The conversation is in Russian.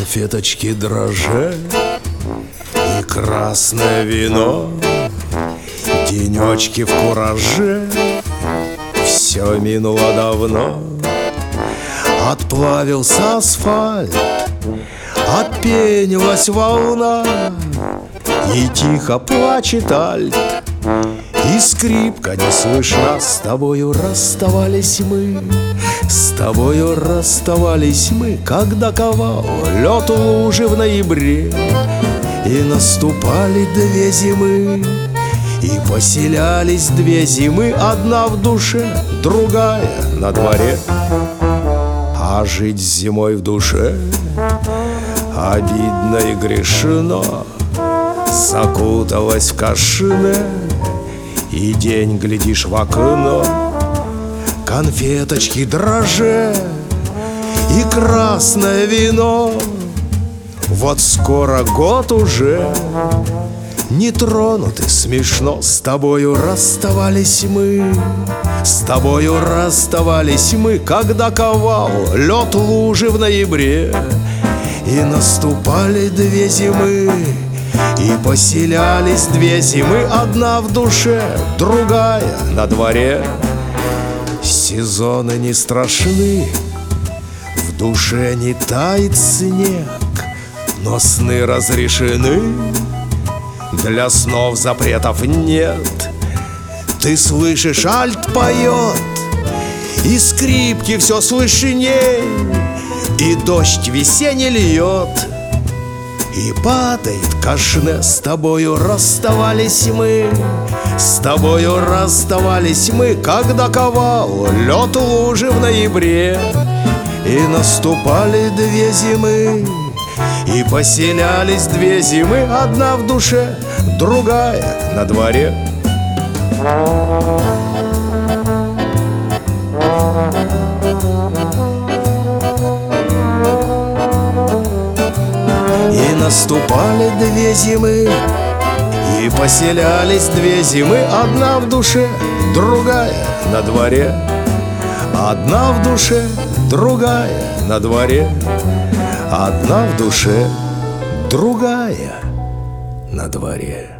Конфеточки, дрожжи и красное вино, денечки в кураже. Все минуло давно. Отплавился асфальт, отпенилась волна, и тихо плачет альт, и скрипка не слышна. С тобою расставались мы, с тобою расставались мы, когда ковал лед лужи в ноябре. И наступали две зимы, и поселялись две зимы, одна в душе, другая на дворе. А жить зимой в душе обидно и грешно. Закуталась в кашне, и день глядишь в окно. Конфеточки, дрожжи и красное вино. Вот скоро год уже, не тронуты смешно. С тобою расставались мы, с тобою расставались мы, когда ковал лед лужи в ноябре. И наступали две зимы, и поселялись две зимы, одна в душе, другая на дворе. Сезоны не страшны, в душе не тает снег, но сны разрешены, для снов запретов нет. Ты слышишь, альт поет, и скрипки все слышней, и дождь весенний льет, и падает кашне. С тобою расставались мы, с тобою расставались мы, когда ковал лед лужи в ноябре. И наступали две зимы, и поселялись две зимы, одна в душе, другая на дворе. И наступали две зимы, и поселялись две зимы, одна в душе, другая на дворе. Одна в душе, другая на дворе. Одна в душе, другая на дворе.